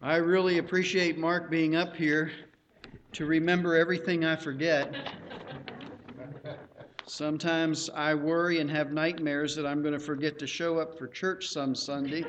I really appreciate Mark being up here to remember everything I forget. Sometimes I worry and have nightmares that I'm going to forget to show up for church some Sunday.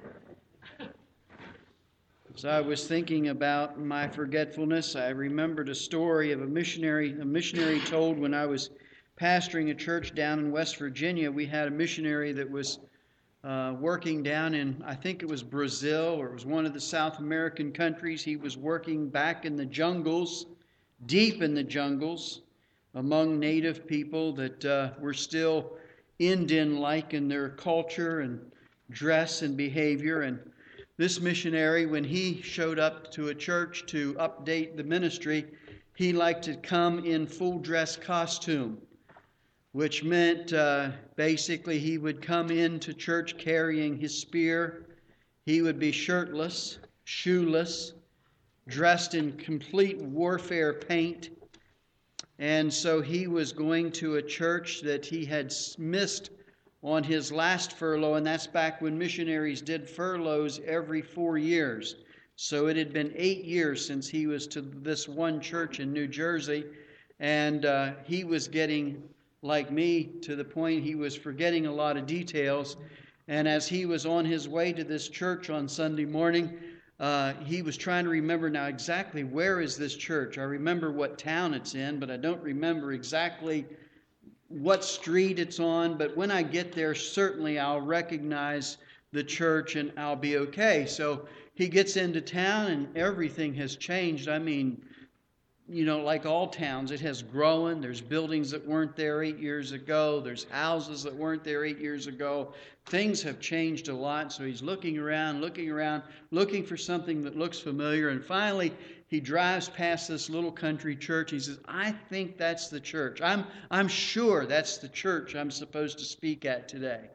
As I was thinking about my forgetfulness, I remembered a story of a missionary told when I was pastoring a church down in West Virginia. We had a missionary that was working down in, I think it was Brazil, or it was one of the South American countries. He was working back in the jungles, deep in the jungles, among native people that were still Indian-like in their culture and dress and behavior. And this missionary, when he showed up to a church to update the ministry, he liked to come in full dress costume, which meant basically he would come into church carrying his spear. He would be shirtless, shoeless, dressed in complete warfare paint. And so he was going to a church that he had missed on his last furlough, and that's back when missionaries did furloughs every 4 years. So it had been 8 years since he was to this one church in New Jersey, and he was getting, like me, to the point he was forgetting a lot of details. And as he was on his way to this church on Sunday morning, he was trying to remember now exactly where is this church. I remember what town it's in, but I don't remember exactly what street it's on. But when I get there, certainly I'll recognize the church and I'll be okay. So he gets into town and everything has changed. I mean, like all towns, it has grown. There's buildings that weren't there 8 years ago. There's houses that weren't there 8 years ago. Things have changed a lot. So he's looking around, looking for something that looks familiar. And finally, he drives past this little country church. He says, I think that's the church. I'm sure that's the church I'm supposed to speak at today.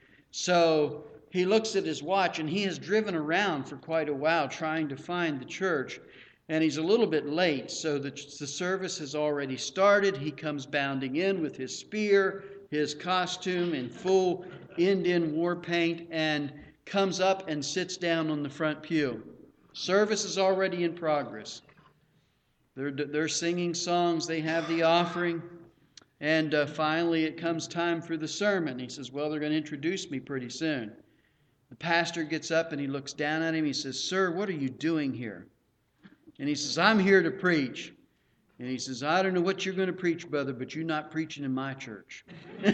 So he looks at his watch, and he has driven around for quite a while trying to find the church. And he's a little bit late, so the service has already started. He comes bounding in with his spear, his costume in full Indian war paint, and comes up and sits down on the front pew. Service is already in progress. They're singing songs. They have the offering. And finally it comes time for the sermon. He says, well, they're going to introduce me pretty soon. The pastor gets up and he looks down at him. He says, sir, what are you doing here? And he says, I'm here to preach. And he says, I don't know what you're going to preach, brother, but you're not preaching in my church.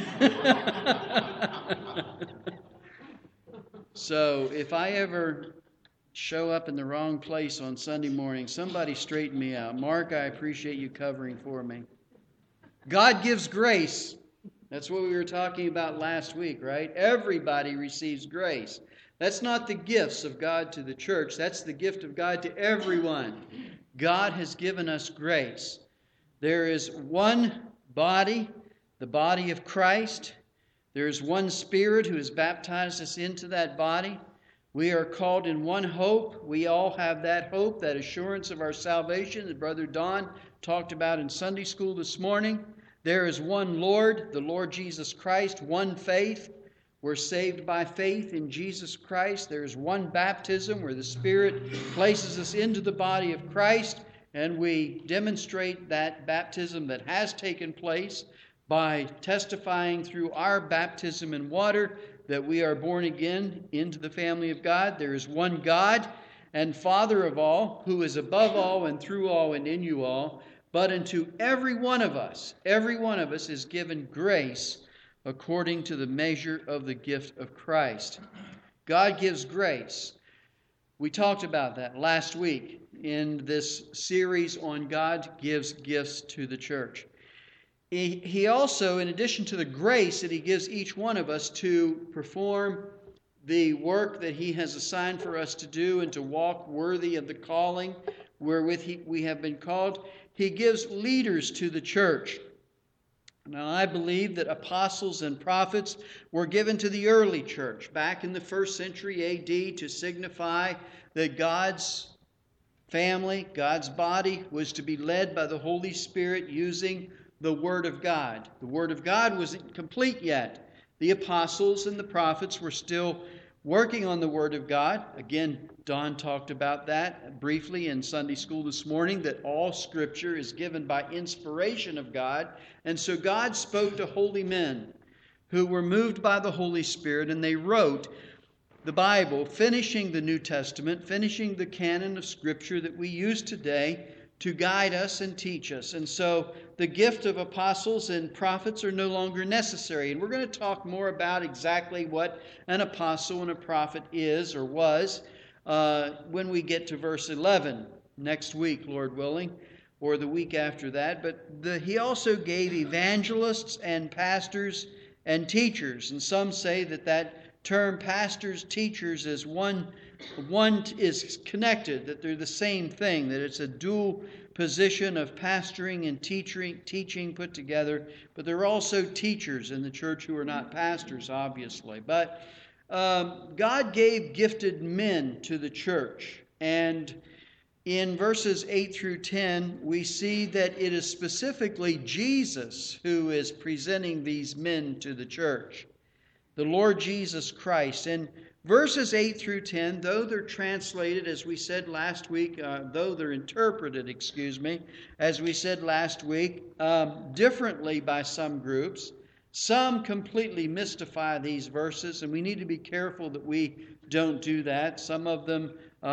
So if I ever show up in the wrong place on Sunday morning, somebody straighten me out. Mark, I appreciate you covering for me. God gives grace. That's what we were talking about last week, right? Everybody receives grace. That's not the gifts of God to the church. That's the gift of God to everyone. God has given us grace. There is one body, the body of Christ. There is one Spirit who has baptized us into that body. We are called in one hope. We all have that hope, that assurance of our salvation that Brother Don talked about in Sunday school this morning. There is one Lord, the Lord Jesus Christ, one faith. We're saved by faith in Jesus Christ. There's one baptism where the Spirit places us into the body of Christ, and we demonstrate that baptism that has taken place by testifying through our baptism in water that we are born again into the family of God. There is one God and Father of all, who is above all and through all and in you all. But unto every one of us is given grace according to the measure of the gift of Christ. God gives grace. We talked about that last week in this series on God gives gifts to the church. He also, in addition to the grace that He gives each one of us to perform the work that He has assigned for us to do and to walk worthy of the calling wherewith we have been called, He gives leaders to the church. Now, I believe that apostles and prophets were given to the early church back in the 1st century A.D. to signify that God's family, God's body, was to be led by the Holy Spirit using the Word of God. The Word of God wasn't complete yet. The apostles and the prophets were still working on the Word of God. Again, Don talked about that briefly in Sunday school this morning, that all Scripture is given by inspiration of God. And so God spoke to holy men who were moved by the Holy Spirit, and they wrote the Bible, finishing the New Testament, finishing the canon of Scripture that we use today to guide us and teach us. And so the gift of apostles and prophets are no longer necessary. And we're going to talk more about exactly what an apostle and a prophet is or was when we get to verse 11 next week, Lord willing, or the week after that. But he also gave evangelists and pastors and teachers. And some say that term pastors, teachers is one is connected, that they're the same thing, that it's a dual position of pastoring and teaching put together. But there are also teachers in the church who are not pastors, obviously. But God gave gifted men to the church. And in verses 8 through 10, we see that it is specifically Jesus who is presenting these men to the church. The Lord Jesus Christ. And verses 8 through 10, though they're translated, as we said last week, though they're interpreted, as we said last week, differently by some groups, some completely mystify these verses, and we need to be careful that we don't do that. Some of them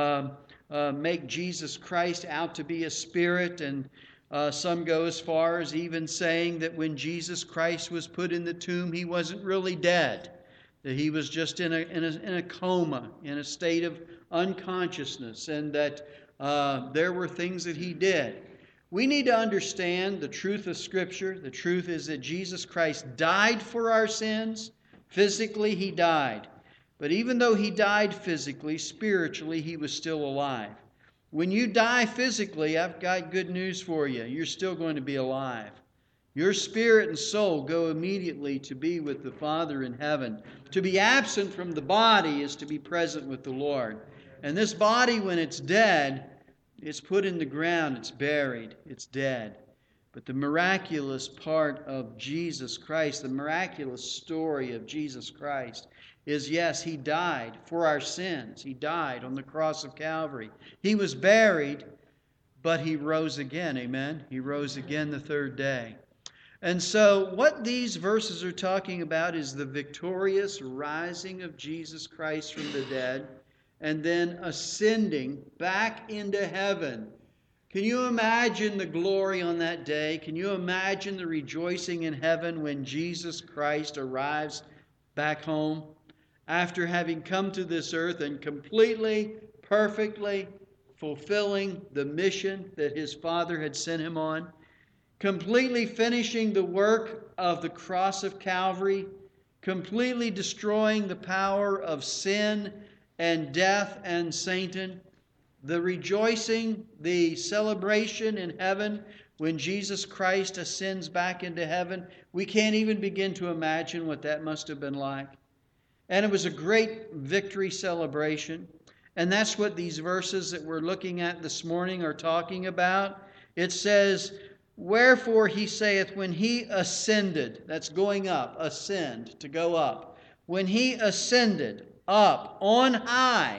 make Jesus Christ out to be a spirit, and some go as far as even saying that when Jesus Christ was put in the tomb, he wasn't really dead. That he was just in a coma, in a state of unconsciousness, and that there were things that he did. We need to understand the truth of Scripture. The truth is that Jesus Christ died for our sins. Physically, he died. But even though he died physically, spiritually, he was still alive. When you die physically, I've got good news for you. You're still going to be alive. Your spirit and soul go immediately to be with the Father in heaven. To be absent from the body is to be present with the Lord. And this body, when it's dead, it's put in the ground, it's buried, it's dead. But the miraculous part of Jesus Christ, the miraculous story of Jesus Christ is, yes, he died for our sins. He died on the cross of Calvary. He was buried, but he rose again, amen? He rose again the third day. And so what these verses are talking about is the victorious rising of Jesus Christ from the dead and then ascending back into heaven. Can you imagine the glory on that day? Can you imagine the rejoicing in heaven when Jesus Christ arrives back home after having come to this earth and completely, perfectly fulfilling the mission that his Father had sent him on? Completely finishing the work of the cross of Calvary, completely destroying the power of sin and death and Satan, the rejoicing, the celebration in heaven when Jesus Christ ascends back into heaven. We can't even begin to imagine what that must have been like. And it was a great victory celebration. And that's what these verses that we're looking at this morning are talking about. It says, wherefore he saith, when he ascended, that's going up, ascend, to go up. When he ascended up on high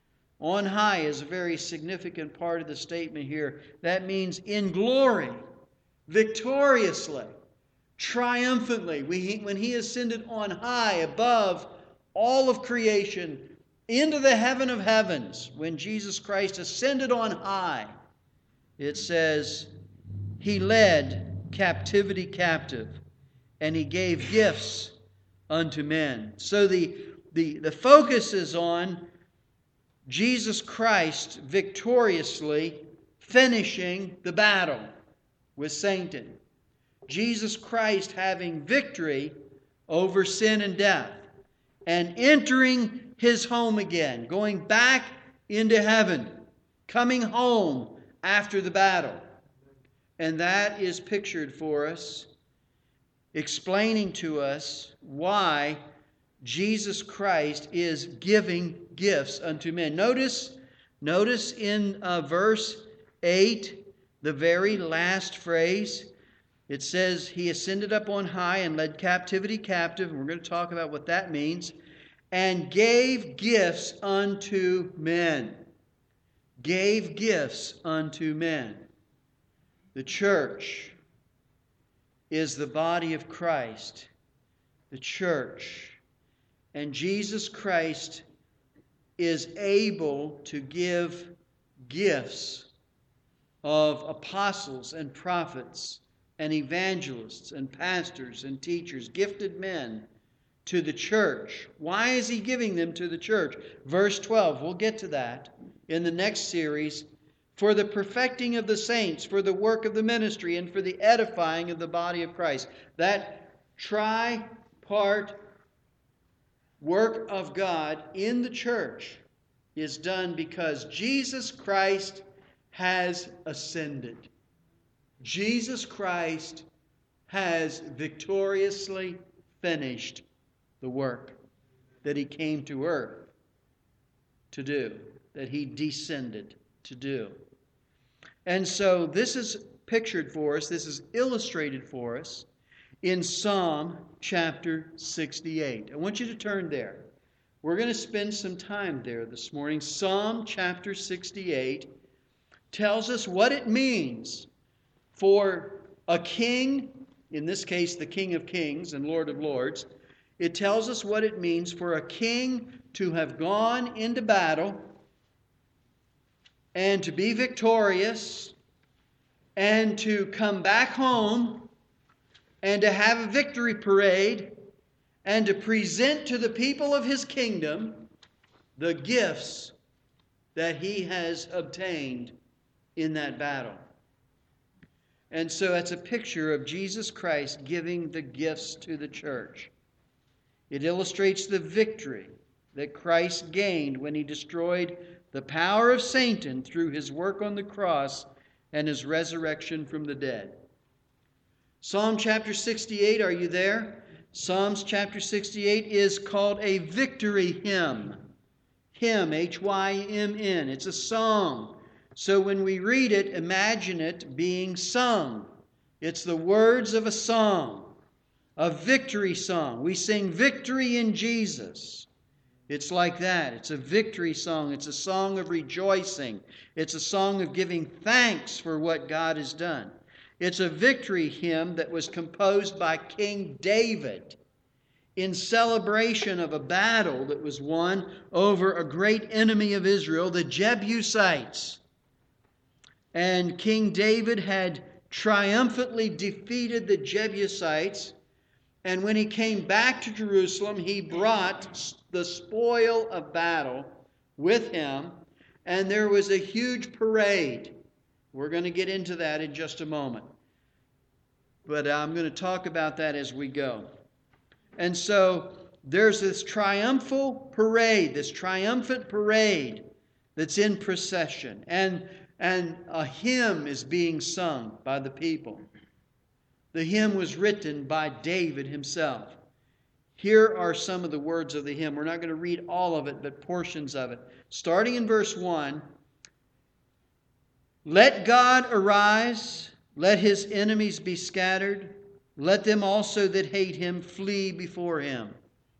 is a very significant part of the statement here. That means in glory, victoriously, triumphantly. When he ascended on high above all of creation into the heaven of heavens, when Jesus Christ ascended on high, it says, he led captivity captive, and he gave gifts unto men. So the focus is on Jesus Christ victoriously finishing the battle with Satan. Jesus Christ having victory over sin and death and entering his home again, going back into heaven, coming home after the battle. And that is pictured for us, explaining to us why Jesus Christ is giving gifts unto men. Notice in verse 8, the very last phrase. It says, he ascended up on high and led captivity captive. And we're going to talk about what that means. and gave gifts unto men. Gave gifts unto men. The church is the body of Christ. The church. And Jesus Christ is able to give gifts of apostles and prophets and evangelists and pastors and teachers, gifted men, to the church. Why is he giving them to the church? Verse 12, we'll get to that in the next series. For the perfecting of the saints, for the work of the ministry, and for the edifying of the body of Christ. That tri-part work of God in the church is done because Jesus Christ has ascended. Jesus Christ has victoriously finished the work that he came to earth to do, that he descended to do. And so this is pictured for us, this is illustrated for us in Psalm chapter 68. I want you to turn there. We're going to spend some time there this morning. Psalm chapter 68 tells us what it means for a king, in this case the King of Kings and Lord of Lords. It tells us what it means for a king to have gone into battle and to be victorious and to come back home and to have a victory parade and to present to the people of his kingdom the gifts that he has obtained in that battle. And so it's a picture of Jesus Christ giving the gifts to the church. It illustrates the victory that Christ gained when he destroyed the power of Satan through his work on the cross and his resurrection from the dead. Psalm chapter 68, are you there? Psalms chapter 68 is called a victory hymn. Hymn, H-Y-M-N. It's a song. So when we read it, imagine it being sung. It's the words of a song, a victory song. We sing victory in Jesus. It's like that. It's a victory song. It's a song of rejoicing. It's a song of giving thanks for what God has done. It's a victory hymn that was composed by King David in celebration of a battle that was won over a great enemy of Israel, the Jebusites. And King David had triumphantly defeated the Jebusites. And when he came back to Jerusalem, he brought the spoil of battle with him. And there was a huge parade. We're going to get into that in just a moment. But I'm going to talk about that as we go. And so there's this triumphant parade that's in procession. And a hymn is being sung by the people. The hymn was written by David himself. Here are some of the words of the hymn. We're not going to read all of it, but portions of it. Starting in verse 1, let God arise, let his enemies be scattered, let them also that hate him flee before him.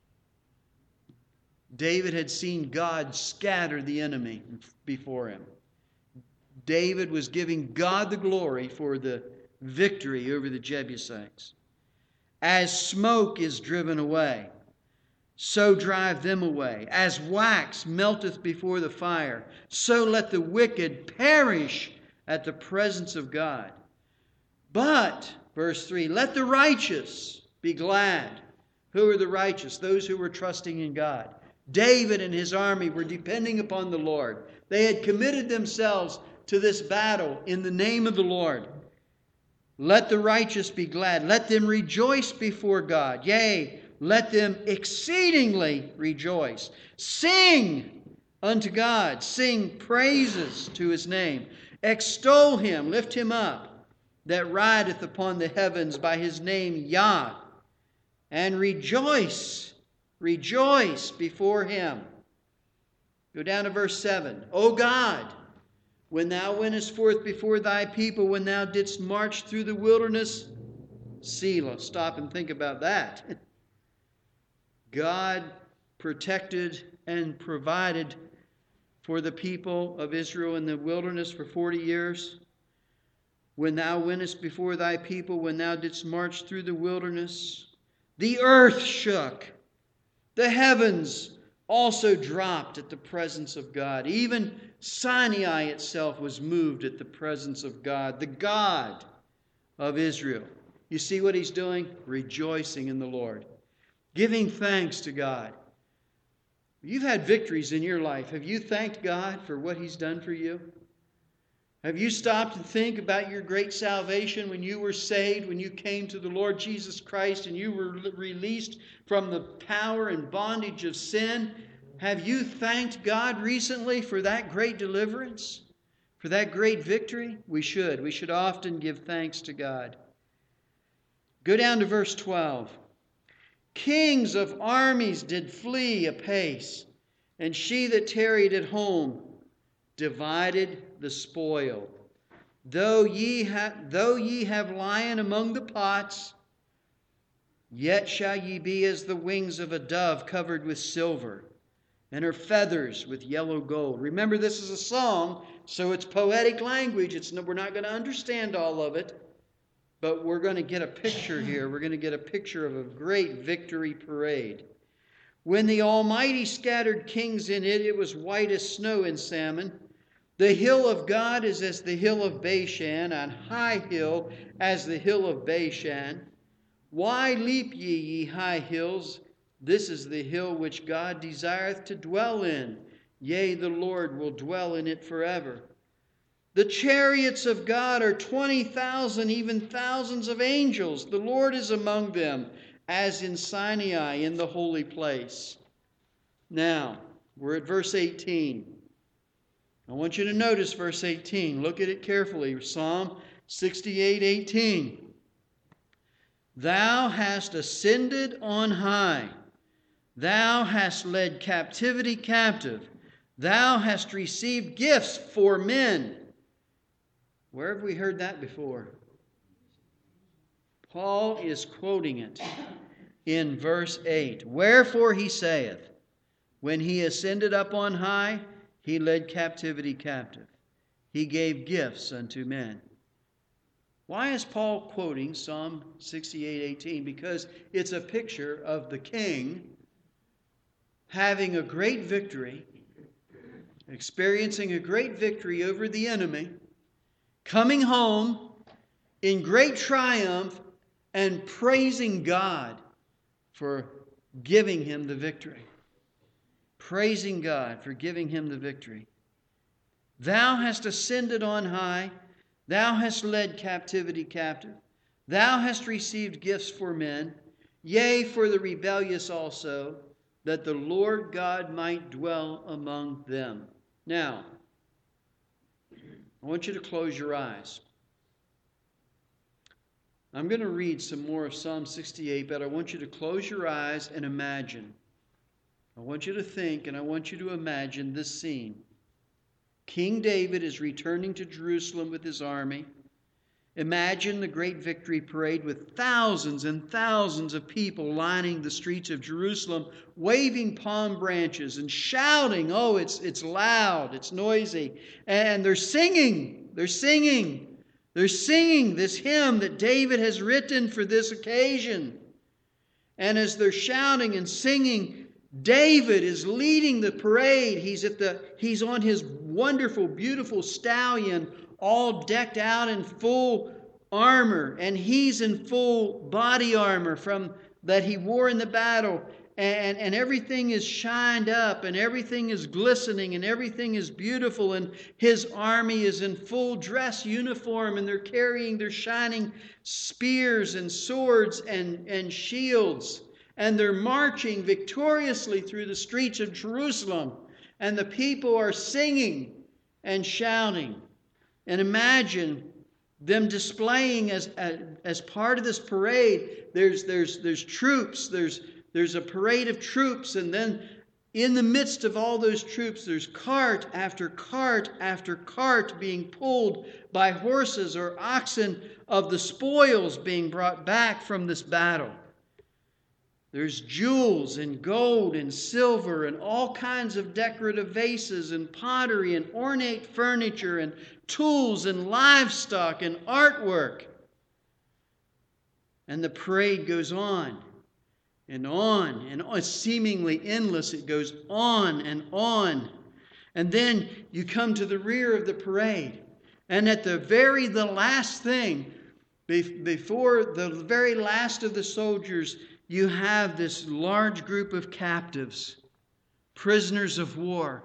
David had seen God scatter the enemy before him. David was giving God the glory for the victory over the Jebusites. As smoke is driven away, so drive them away. As wax melteth before the fire, so let the wicked perish at the presence of God. But, verse 3, let the righteous be glad. Who are the righteous? Those who were trusting in God. David and his army were depending upon the Lord. They had committed themselves to this battle in the name of the Lord. Let the righteous be glad. Let them rejoice before God. Yea, let them exceedingly rejoice. Sing unto God. Sing praises to his name. Extol him, lift him up, that rideth upon the heavens by his name Yah. And rejoice before him. Go down to verse 7. O God, when thou wentest forth before thy people, when thou didst march through the wilderness, Selah. Stop and think about that. God protected and provided for the people of Israel in the wilderness for 40 years. When thou wentest before thy people, when thou didst march through the wilderness, the earth shook. The heavens also dropped at the presence of God. Even Sinai itself was moved at the presence of God, the God of Israel. You see what he's doing? Rejoicing in the Lord, giving thanks to God. You've had victories in your life. Have you thanked God for what he's done for you? Have you stopped and think about your great salvation when you were saved, when you came to the Lord Jesus Christ and you were released from the power and bondage of sin? Have you thanked God recently for that great deliverance, for that great victory? We should. We should often give thanks to God. Go down to verse 12. Kings of armies did flee apace, and she that tarried at home divided the spoil. Though ye have lion among the pots, yet shall ye be as the wings of a dove covered with silver, and her feathers with yellow gold. Remember, this is a song, so it's poetic language. We're not going to understand all of it, but we're going to get a picture here. We're going to get a picture of a great victory parade. When the Almighty scattered kings in it, it was white as snow in Salmon. The hill of God is as the hill of Bashan, an high hill as the hill of Bashan. Why leap ye high hills? This is the hill which God desireth to dwell in. Yea, the Lord will dwell in it forever. The chariots of God are 20,000, even thousands of angels. The Lord is among them, as in Sinai in the holy place. Now, we're at verse 18. I want you to notice verse 18. Look at it carefully. Psalm 68:18. Thou hast ascended on high. Thou hast led captivity captive. Thou hast received gifts for men. Where have we heard that before? Paul is quoting it in verse 8. Wherefore he saith, when he ascended up on high, he led captivity captive. He gave gifts unto men. Why is Paul quoting Psalm 68:18? Because it's a picture of the king having a great victory, experiencing a great victory over the enemy, coming home in great triumph and praising God for giving him the victory. Praising God for giving him the victory. Thou hast ascended on high. Thou hast led captivity captive. Thou hast received gifts for men, yea, for the rebellious also, that the Lord God might dwell among them. Now, I want you to close your eyes. I'm going to read some more of Psalm 68, but I want you to close your eyes and imagine. I want you to think and I want you to imagine this scene. King David is returning to Jerusalem with his army. Imagine the great victory parade with thousands and thousands of people lining the streets of Jerusalem, waving palm branches and shouting. Oh, it's loud, it's noisy. And they're singing. They're singing this hymn that David has written for this occasion. And as they're shouting and singing, David is leading the parade. He's on his wonderful, beautiful stallion, all decked out in full armor, and he's in full body armor from that he wore in the battle, and everything is shined up, and everything is glistening, and everything is beautiful, and his army is in full dress uniform, and they're carrying their shining spears and swords and shields. And they're marching victoriously through the streets of Jerusalem. And the people are singing and shouting. And imagine them displaying as part of this parade. There's troops. There's a parade of troops. And then in the midst of all those troops, there's cart after cart after cart being pulled by horses or oxen of the spoils being brought back from this battle. There's jewels and gold and silver and all kinds of decorative vases and pottery and ornate furniture and tools and livestock and artwork. And the parade goes on and on and on. It's seemingly endless. It goes on and on. And then you come to the rear of the parade. And at the last thing, before the very last of the soldiers, you have this large group of captives, prisoners of war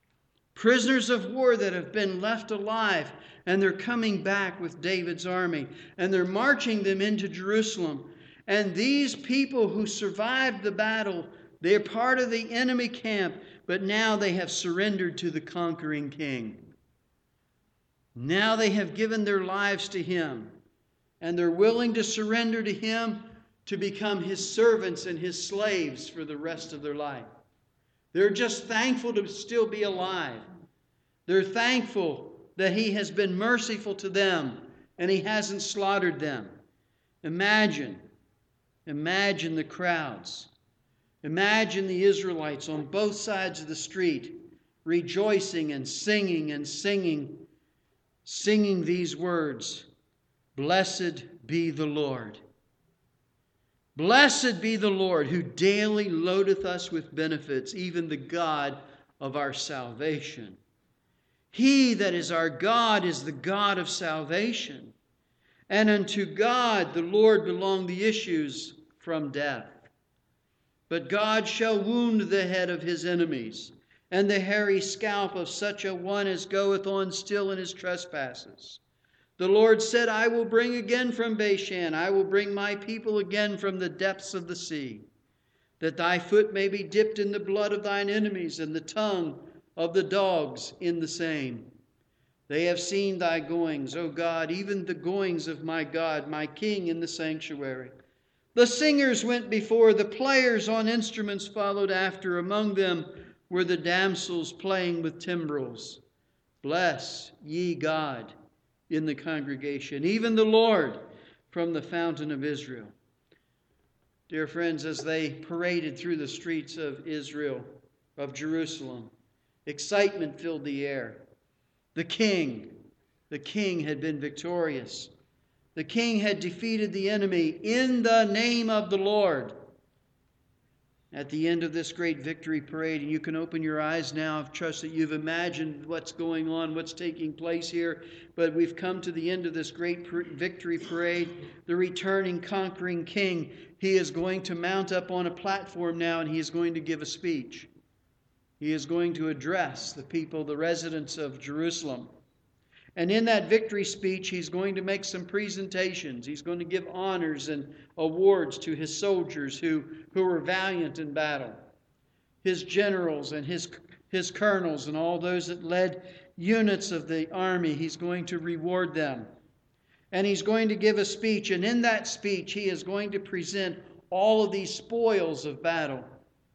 that have been left alive, and they're coming back with David's army, and they're marching them into Jerusalem. And these people who survived the battle, they're part of the enemy camp, but now they have surrendered to the conquering king. Now they have given their lives to him, and they're willing to surrender to him to become his servants and his slaves for the rest of their life. They're just thankful to still be alive. They're thankful that he has been merciful to them and he hasn't slaughtered them. Imagine the crowds. Imagine the Israelites on both sides of the street rejoicing and singing these words, "Blessed be the Lord. Blessed be the Lord, who daily loadeth us with benefits, even the God of our salvation. He that is our God is the God of salvation. And unto God the Lord belong the issues from death. But God shall wound the head of his enemies, and the hairy scalp of such a one as goeth on still in his trespasses. The Lord said, I will bring again from Bashan, I will bring my people again from the depths of the sea, that thy foot may be dipped in the blood of thine enemies, and the tongue of the dogs in the same. They have seen thy goings, O God, even the goings of my God, my King in the sanctuary. The singers went before, the players on instruments followed after. Among them were the damsels playing with timbrels. Bless ye God in the congregation, even the Lord from the fountain of Israel." Dear friends, as they paraded through the streets of Israel, of Jerusalem, excitement filled the air. The king had been victorious. The king had defeated the enemy in the name of the Lord. At the end of this great victory parade, and you can open your eyes now, I trust that you've imagined what's going on, what's taking place here, but we've come to the end of this great victory parade. The returning conquering king, he is going to mount up on a platform now, and he is going to give a speech. He is going to address the people, the residents of Jerusalem. And in that victory speech, he's going to make some presentations. He's going to give honors and awards to his soldiers who were valiant in battle, his generals and his colonels and all those that led units of the army. He's going to reward them. And he's going to give a speech. And in that speech, he is going to present all of these spoils of battle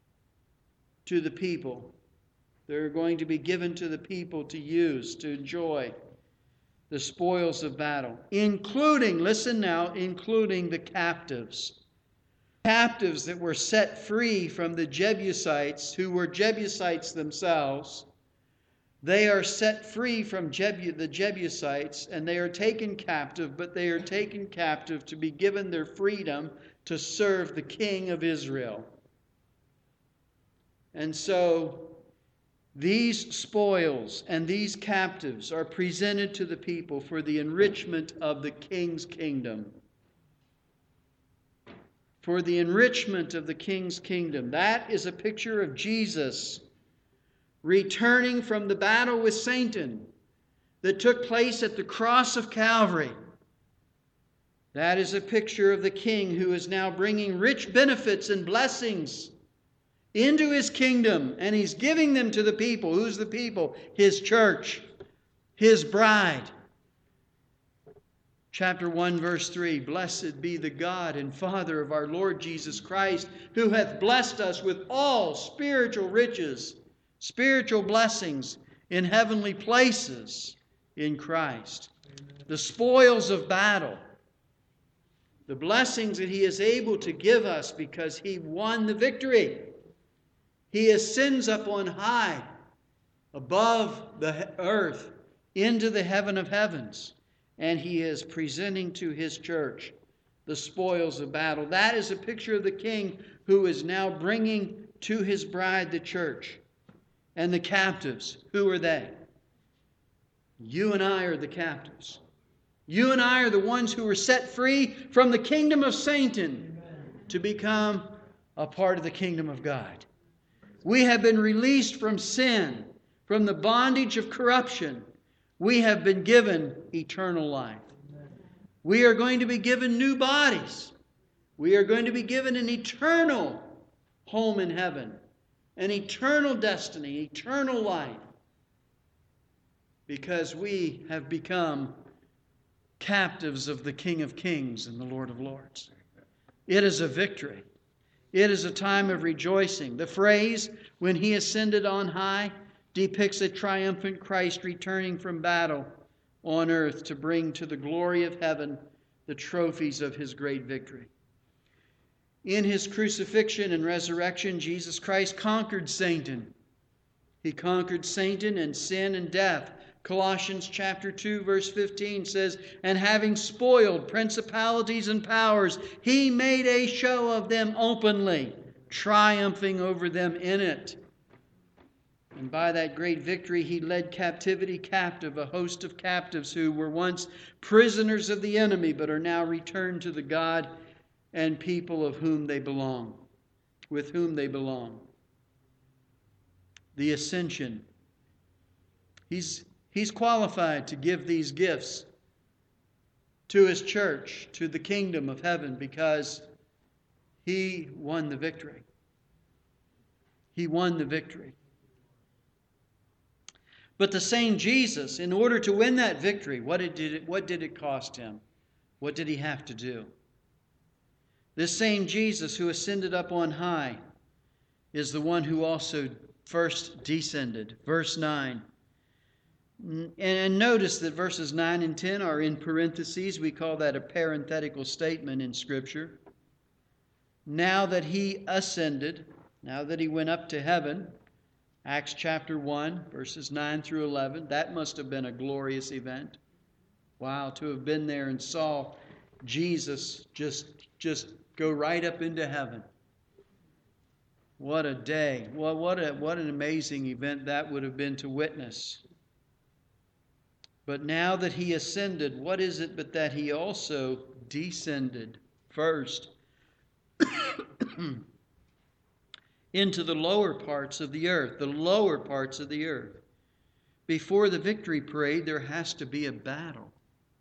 to the people. They're going to be given to the people to use, to enjoy. The spoils of battle, including the captives. Captives that were set free from the Jebusites, who were Jebusites themselves. They are set free from the Jebusites, and they are taken captive, but they are taken captive to be given their freedom to serve the King of Israel. And so these spoils and these captives are presented to the people for the enrichment of the king's kingdom. For the enrichment of the king's kingdom. That is a picture of Jesus returning from the battle with Satan that took place at the cross of Calvary. That is a picture of the king who is now bringing rich benefits and blessings into his kingdom, and he's giving them to the people. Who's the people? His church, his bride. Chapter 1, verse 3, "Blessed be the God and Father of our Lord Jesus Christ, who hath blessed us with all spiritual riches, spiritual blessings in heavenly places in Christ." The spoils of battle. The blessings that He is able to give us because He won the victory. He ascends up on high, above the earth, into the heaven of heavens. And He is presenting to His church the spoils of battle. That is a picture of the King who is now bringing to His bride, the church. And the captives, who are they? You and I are the captives. You and I are the ones who were set free from the kingdom of Satan to become a part of the kingdom of God. We have been released from sin, from the bondage of corruption. We have been given eternal life. We are going to be given new bodies. We are going to be given an eternal home in heaven, an eternal destiny, eternal life, because we have become captives of the King of Kings and the Lord of Lords. It is a victory. It is a time of rejoicing. The phrase, when He ascended on high, depicts a triumphant Christ returning from battle on earth to bring to the glory of heaven the trophies of His great victory. In His crucifixion and resurrection, Jesus Christ conquered Satan. He conquered Satan and sin and death. Colossians chapter 2 verse 15 says, "And having spoiled principalities and powers, He made a show of them openly, triumphing over them in it." And by that great victory, He led captivity captive, a host of captives who were once prisoners of the enemy, but are now returned to the God and people of whom they belong, with whom they belong. The ascension. He's qualified to give these gifts to His church, to the kingdom of heaven, because He won the victory. He won the victory. But the same Jesus, in order to win that victory, what did it cost Him? What did He have to do? This same Jesus who ascended up on high is the one who also first descended. Verse 9. And notice that verses 9 and 10 are in parentheses. We call that a parenthetical statement in Scripture. Now that He ascended, now that He went up to heaven, Acts chapter 1, verses 9 through 11, that must have been a glorious event. Wow, to have been there and saw Jesus just go right up into heaven. What a day. Well, what an amazing event that would have been to witness. But now that He ascended, what is it but that He also descended first into the lower parts of the earth, the lower parts of the earth. Before the victory parade, there has to be a battle.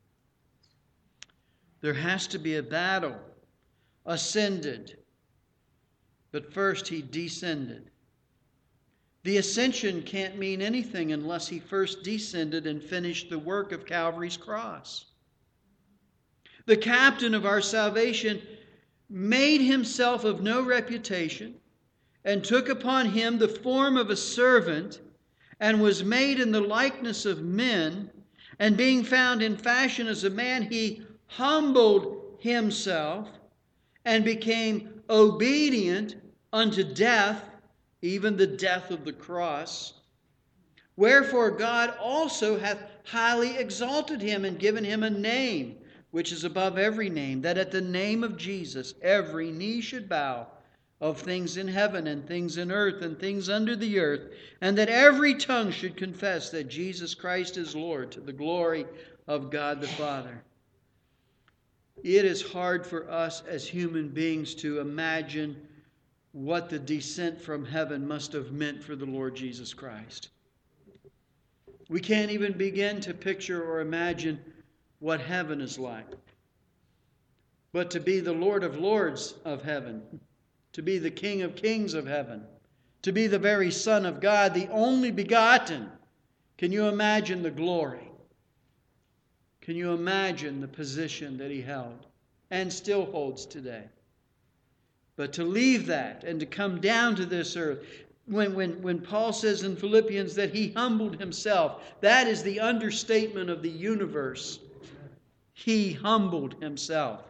There has to be a battle. Ascended. But first He descended. The ascension can't mean anything unless He first descended and finished the work of Calvary's cross. The captain of our salvation made Himself of no reputation and took upon Him the form of a servant and was made in the likeness of men, and being found in fashion as a man, He humbled Himself and became obedient unto death, even the death of the cross. Wherefore God also hath highly exalted Him and given Him a name which is above every name, that at the name of Jesus every knee should bow, of things in heaven and things in earth and things under the earth, and that every tongue should confess that Jesus Christ is Lord, to the glory of God the Father. It is hard for us as human beings to imagine what the descent from heaven must have meant for the Lord Jesus Christ. We can't even begin to picture or imagine what heaven is like. But to be the Lord of Lords of heaven, to be the King of Kings of heaven, to be the very Son of God, the only begotten. Can you imagine the glory? Can you imagine the position that He held and still holds today? But to leave that and to come down to this earth, when Paul says in Philippians that He humbled Himself, that is the understatement of the universe. He humbled Himself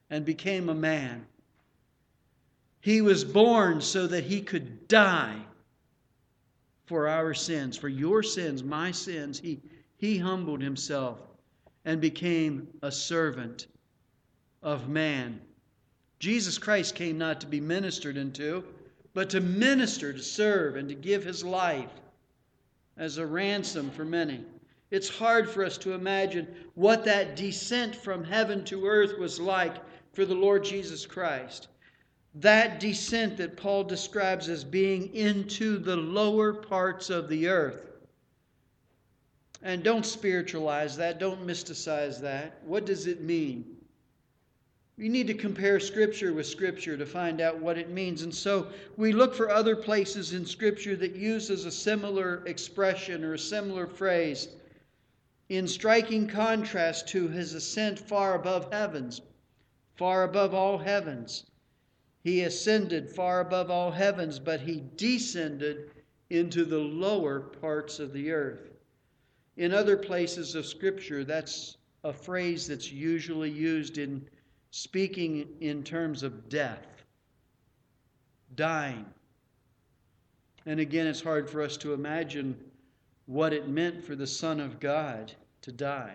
and became a man. He was born so that he could die for our sins, for your sins, my sins. He humbled himself and became a servant of man. Jesus Christ came not to be ministered unto, but to minister, to serve, and to give his life as a ransom for many. It's hard for us to imagine what that descent from heaven to earth was like for the Lord Jesus Christ. That descent that Paul describes as being into the lower parts of the earth. And don't spiritualize that. Don't mysticize that. What does it mean? We need to compare Scripture with Scripture to find out what it means. And so we look for other places in Scripture that uses a similar expression or a similar phrase in striking contrast to his ascent far above heavens, far above all heavens. He ascended far above all heavens, but he descended into the lower parts of the earth. In other places of Scripture, that's a phrase that's usually used in speaking in terms of death, dying. And again, it's hard for us to imagine what it meant for the Son of God to die.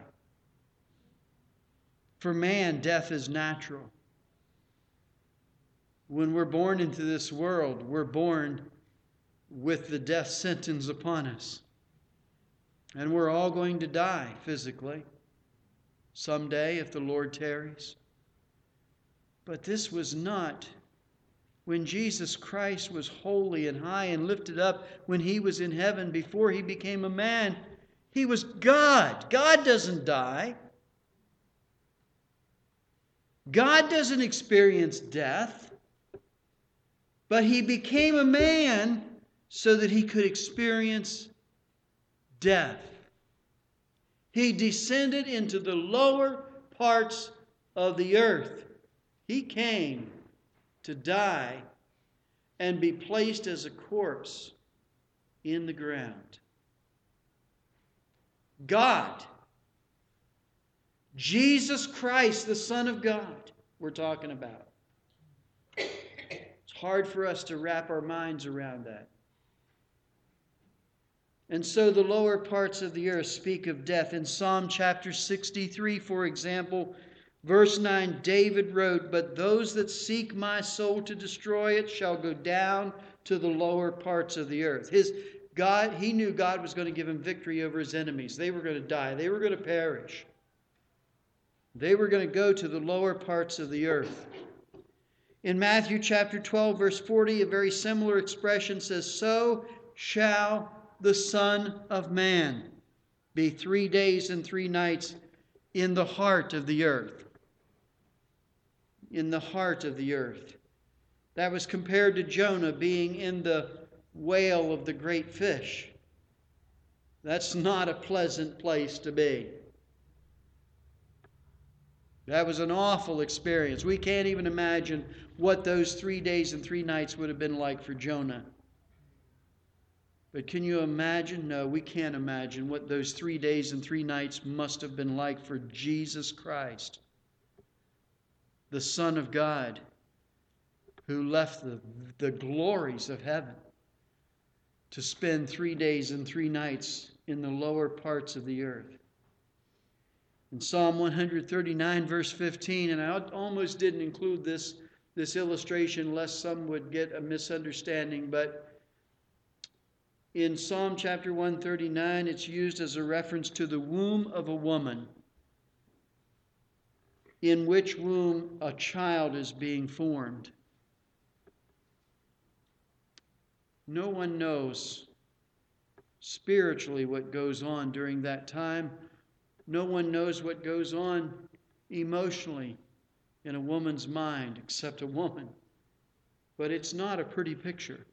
For man, death is natural. When we're born into this world, we're born with the death sentence upon us. And we're all going to die physically someday if the Lord tarries. But this was not when Jesus Christ was holy and high and lifted up, when he was in heaven before he became a man. He was God. God doesn't die. God doesn't experience death. But he became a man so that he could experience death. He descended into the lower parts of the earth. He came to die and be placed as a corpse in the ground. God, Jesus Christ, the Son of God, we're talking about. It's hard for us to wrap our minds around that. And so the lower parts of the earth speak of death. In Psalm chapter 63, for example, verse 9, David wrote, "But those that seek my soul to destroy it shall go down to the lower parts of the earth." He knew God was going to give him victory over his enemies. They were going to die. They were going to perish. They were going to go to the lower parts of the earth. In Matthew chapter 12, verse 40, a very similar expression says, "So shall the Son of Man be 3 days and 3 nights in the heart of the earth." In the heart of the earth. That was compared to Jonah being in the whale of the great fish. That's not a pleasant place to be. That was an awful experience. We can't even imagine what those 3 days and 3 nights would have been like for Jonah. But can you imagine? No, we can't imagine what those 3 days and 3 nights must have been like for Jesus Christ, the Son of God, who left the glories of heaven to spend 3 days and 3 nights in the lower parts of the earth. In Psalm 139, verse 15, and I almost didn't include this illustration lest some would get a misunderstanding, but in Psalm chapter 139, it's used as a reference to the womb of a woman, in which womb a child is being formed. No one knows spiritually what goes on during that time. No one knows what goes on emotionally in a woman's mind except a woman. But it's not a pretty picture.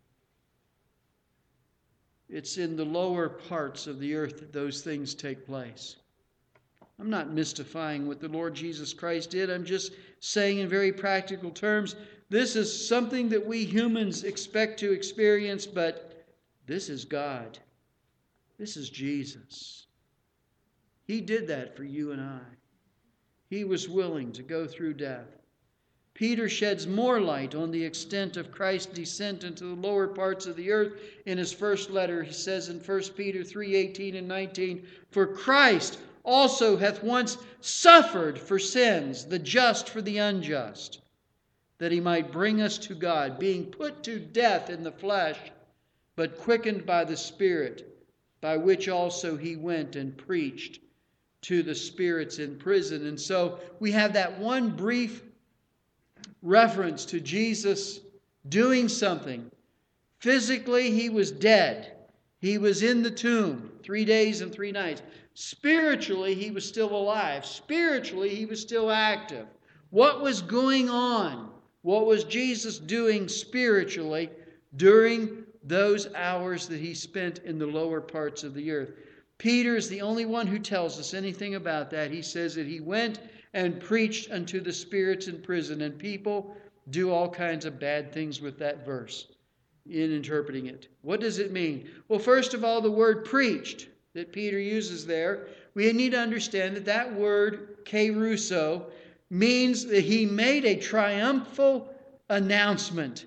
It's in the lower parts of the earth that those things take place. I'm not mystifying what the Lord Jesus Christ did. I'm just saying in very practical terms, this is something that we humans expect to experience, but this is God. This is Jesus. He did that for you and I. He was willing to go through death. Peter sheds more light on the extent of Christ's descent into the lower parts of the earth. In his first letter, he says in 1 Peter 3:18 and 19, "For Christ also hath once suffered for sins, the just for the unjust, that he might bring us to God, being put to death in the flesh, but quickened by the Spirit, by which also he went and preached to the spirits in prison." And so we have that one brief reference to Jesus doing something. Physically, he was dead. He was in the tomb 3 days and 3 nights. Spiritually, he was still alive. Spiritually, he was still active. What was going on? What was Jesus doing spiritually during those hours that he spent in the lower parts of the earth? Peter is the only one who tells us anything about that. He says that he went and preached unto the spirits in prison. And people do all kinds of bad things with that verse in interpreting it. What does it mean? Well, first of all, the word preached that Peter uses there, we need to understand that that word, kerusso, means that he made a triumphal announcement.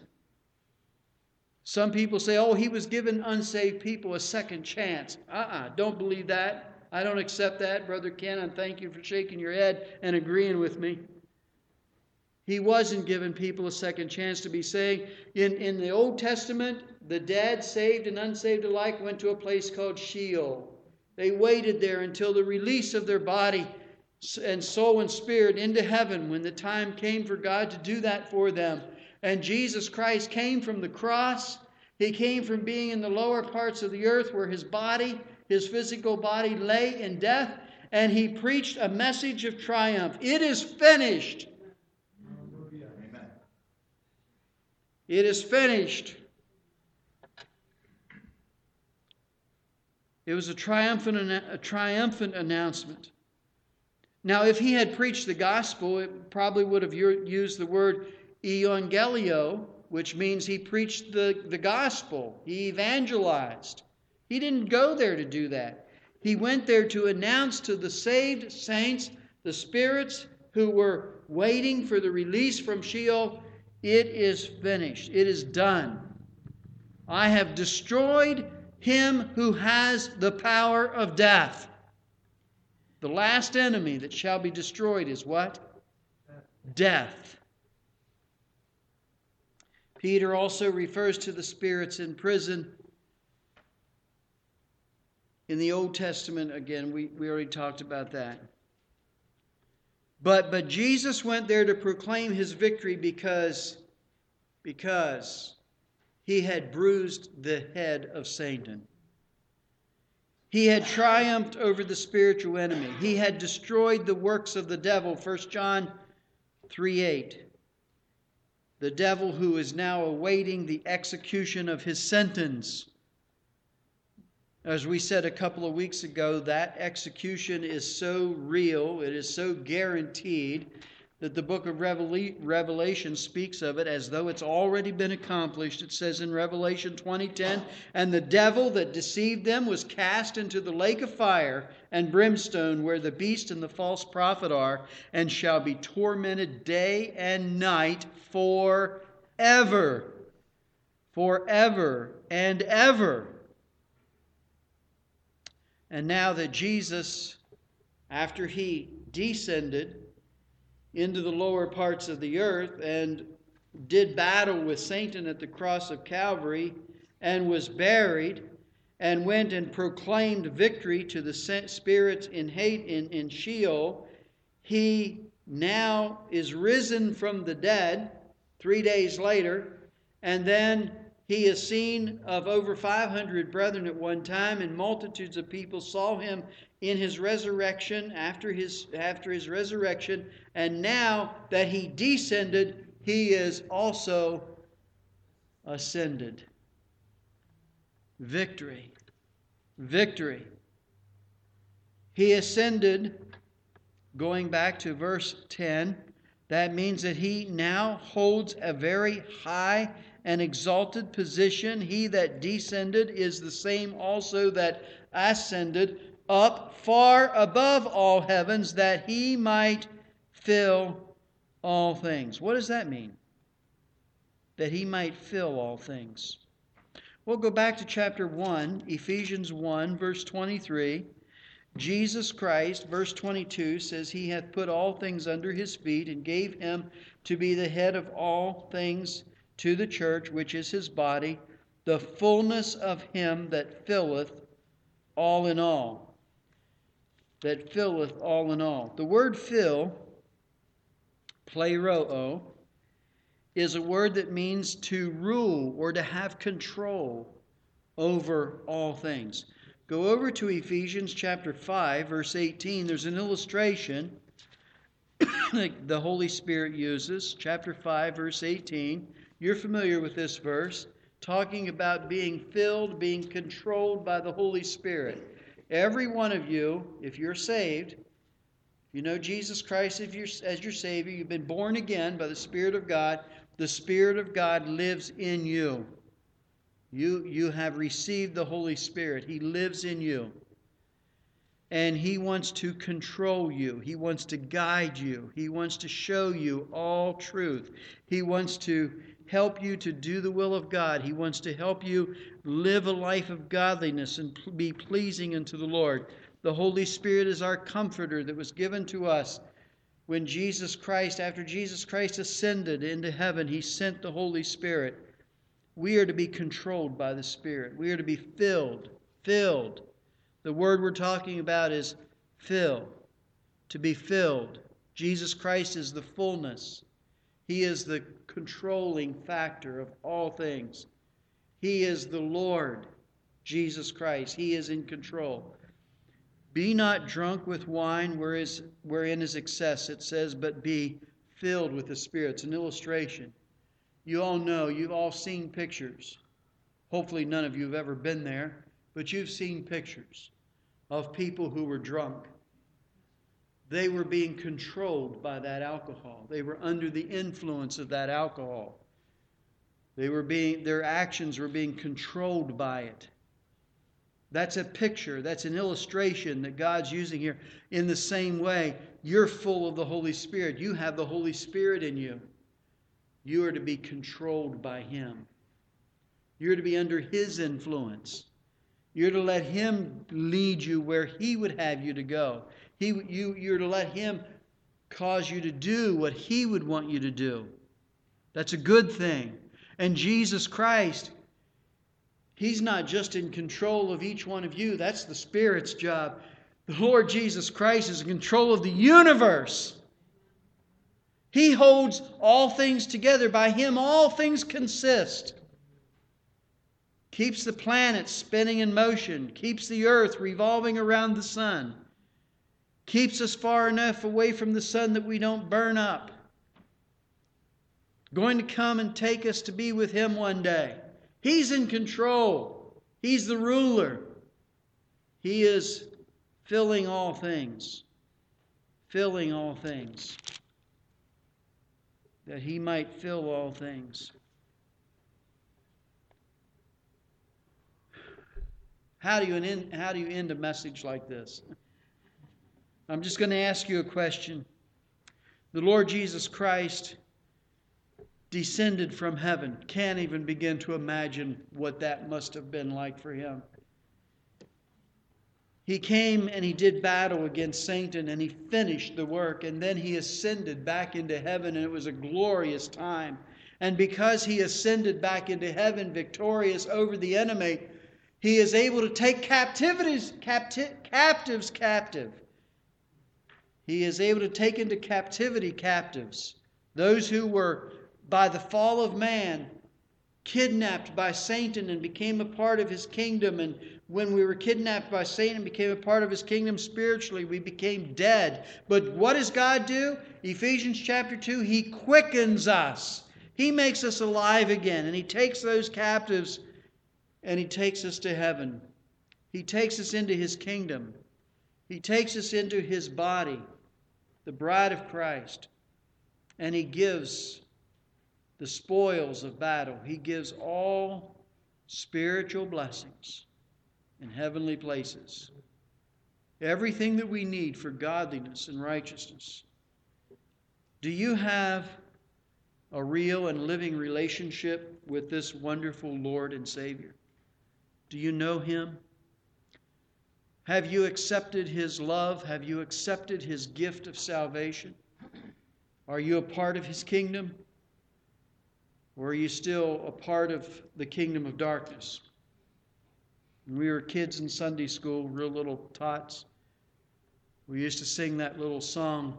Some people say, oh, he was giving unsaved people a second chance. Don't believe that. I don't accept that, Brother Ken, and thank you for shaking your head and agreeing with me. He wasn't giving people a second chance to be saved. In the Old Testament, the dead, saved and unsaved alike, went to a place called Sheol. They waited there until the release of their body and soul and spirit into heaven when the time came for God to do that for them. And Jesus Christ came from the cross. He came from being in the lower parts of the earth where his body, his physical body, lay in death. And he preached a message of triumph. It is finished. Amen. It is finished. It was a triumphant announcement. Now, if he had preached the gospel, it probably would have used the word euangelio, which means he preached the gospel. He evangelized. He didn't go there to do that. He went there to announce to the saved saints, the spirits who were waiting for the release from Sheol, it is finished. It is done. I have destroyed him who has the power of death. The last enemy that shall be destroyed is what? Death. Peter also refers to the spirits in prison. In the Old Testament, again, we already talked about that. But Jesus went there to proclaim his victory because he had bruised the head of Satan. He had triumphed over the spiritual enemy. He had destroyed the works of the devil, 1 John 3:8. The devil who is now awaiting the execution of his sentence. As we said a couple of weeks ago, that execution is so real, it is so guaranteed, that the book of Revelation speaks of it as though it's already been accomplished. It says in Revelation 20:10, "And the devil that deceived them was cast into the lake of fire and brimstone, where the beast and the false prophet are, and shall be tormented day and night forever." Forever and ever. And now that Jesus, after he descended into the lower parts of the earth and did battle with Satan at the cross of Calvary and was buried and went and proclaimed victory to the spirits in Sheol, he now is risen from the dead 3 days later, and then he is seen of over 500 brethren at one time, and multitudes of people saw him in his resurrection, after his resurrection, and now that he descended, he is also ascended. Victory. Victory. He ascended, going back to verse 10, that means that he now holds a very high and exalted position. He that descended is the same also that ascended up far above all heavens, that he might fill all things. What does that mean? That He might fill all things. We'll go back to chapter 1, Ephesians 1, verse 23. Jesus Christ, verse 22, says, He hath put all things under His feet, and gave Him to be the head of all things to the church, which is His body, the fullness of Him that filleth all in all. That filleth all in all. The word fill, pleroo, is a word that means to rule or to have control over all things. Go over to Ephesians chapter 5, verse 18. There's an illustration that the Holy Spirit uses. Chapter 5, verse 18. You're familiar with this verse, talking about being filled, being controlled by the Holy Spirit. Every one of you, if you're saved, you know Jesus Christ as your Savior, you've been born again by the Spirit of God. The Spirit of God lives in you. You have received the Holy Spirit. He lives in you. And He wants to control you. He wants to guide you. He wants to show you all truth. He wants to help you to do the will of God. He wants to help you live a life of godliness and be pleasing unto the Lord. The Holy Spirit is our comforter that was given to us when Jesus Christ, after Jesus Christ ascended into heaven, He sent the Holy Spirit. We are to be controlled by the Spirit. We are to be filled. The word we're talking about is fill. To be filled. Jesus Christ is the fullness. He is the controlling factor of all things. He is the Lord, Jesus Christ. He is in control. Be not drunk with wine wherein is excess, it says, but be filled with the Spirit. It's an illustration. You all know, you've all seen pictures. Hopefully none of you have ever been there, but you've seen pictures of people who were drunk. They were being controlled by that alcohol. They were under the influence of that alcohol. Their actions were being controlled by it. That's a picture, that's an illustration that God's using here. In the same way, you're full of the Holy Spirit. You have the Holy Spirit in you. You are to be controlled by Him. You're to be under His influence. You're to let Him lead you where He would have you to go. You're to let Him cause you to do what He would want you to do. That's a good thing. And Jesus Christ, He's not just in control of each one of you. That's the Spirit's job. The Lord Jesus Christ is in control of the universe. He holds all things together. By Him, all things consist. Keeps the planets spinning in motion. Keeps the earth revolving around the sun. Keeps us far enough away from the sun that we don't burn up. Going to come and take us to be with Him one day. He's in control. He's the ruler. He is filling all things. Filling all things. That He might fill all things. How do you end a message like this? I'm just going to ask you a question. The Lord Jesus Christ descended from heaven. Can't even begin to imagine what that must have been like for Him. He came and He did battle against Satan and He finished the work, and then He ascended back into heaven, and it was a glorious time. And because He ascended back into heaven victorious over the enemy, He is able to take captives captive. He is able to take into captivity captives. Those who were, by the fall of man, kidnapped by Satan and became a part of his kingdom. And when we were kidnapped by Satan and became a part of his kingdom spiritually, we became dead. But what does God do? Ephesians chapter 2, He quickens us. He makes us alive again. And He takes those captives and He takes us to heaven. He takes us into His kingdom. He takes us into His body, the bride of Christ. And He gives the spoils of battle. He gives all spiritual blessings in heavenly places. Everything that we need for godliness and righteousness. Do you have a real and living relationship with this wonderful Lord and Savior? Do you know Him? Have you accepted His love? Have you accepted His gift of salvation? Are you a part of His kingdom? Or are you still a part of the kingdom of darkness? When we were kids in Sunday school, real little tots, we used to sing that little song,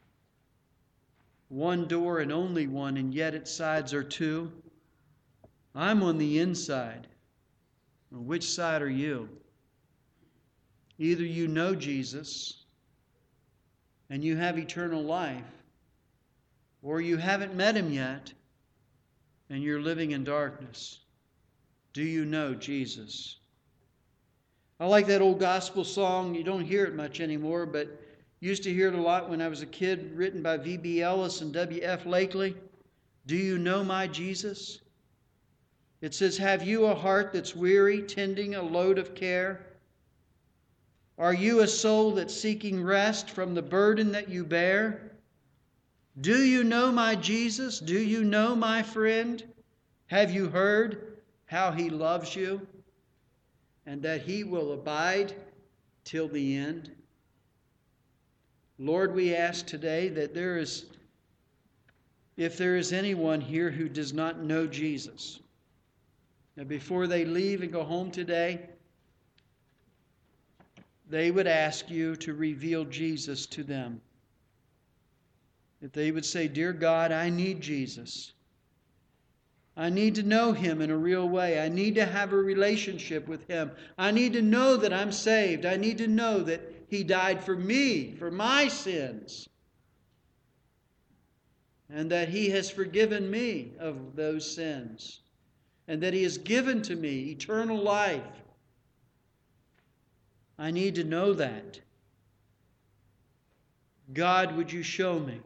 one door and only one, and yet its sides are two. I'm on the inside. Well, which side are you? Either you know Jesus and you have eternal life, or you haven't met Him yet and you're living in darkness. Do you know Jesus? I like that old gospel song. You don't hear it much anymore, but used to hear it a lot when I was a kid, written by V.B. Ellis and W.F. Lakely. Do you know my Jesus? It says, have you a heart that's weary, tending a load of care? Are you a soul that's seeking rest from the burden that you bear? Do you know my Jesus? Do you know my friend? Have you heard how He loves you and that He will abide till the end? Lord, we ask today that if there is anyone here who does not know Jesus, that before they leave and go home today, they would ask you to reveal Jesus to them. That they would say, dear God, I need Jesus. I need to know Him in a real way. I need to have a relationship with Him. I need to know that I'm saved. I need to know that He died for me, for my sins, and that He has forgiven me of those sins, and that He has given to me eternal life. I need to know that. God, would you show me?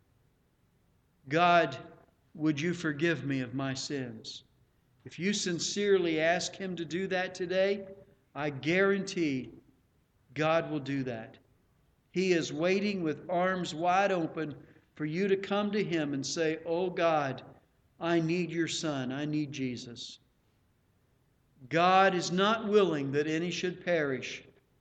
God, would you forgive me of my sins? If you sincerely ask Him to do that today, I guarantee God will do that. He is waiting with arms wide open for you to come to Him and say, oh God, I need your Son. I need Jesus. God is not willing that any should perish.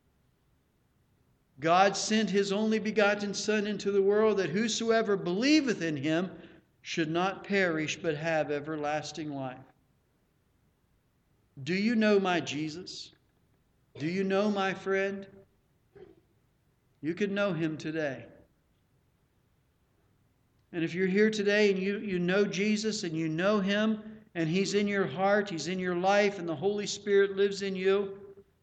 God sent His only begotten Son into the world that whosoever believeth in Him should not perish but have everlasting life. Do you know my Jesus? Do you know my friend? You could know Him today. And if you're here today and you know Jesus and you know Him and He's in your heart, He's in your life, and the Holy Spirit lives in you,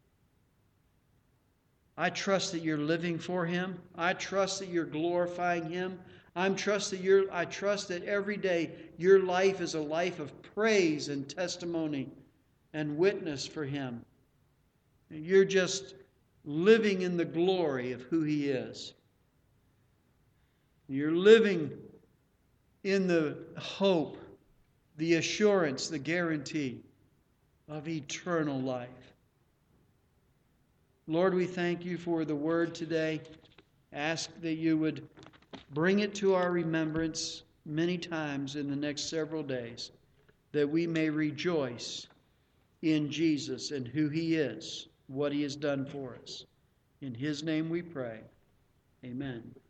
I trust that you're living for Him. I trust that you're glorifying Him. I trust that every day your life is a life of praise and testimony and witness for Him. And you're just living in the glory of who He is. You're living in the hope, the assurance, the guarantee of eternal life. Lord, we thank you for the word today. Ask that you would bring it to our remembrance many times in the next several days, that we may rejoice in Jesus and who He is, what He has done for us. In His name we pray. Amen.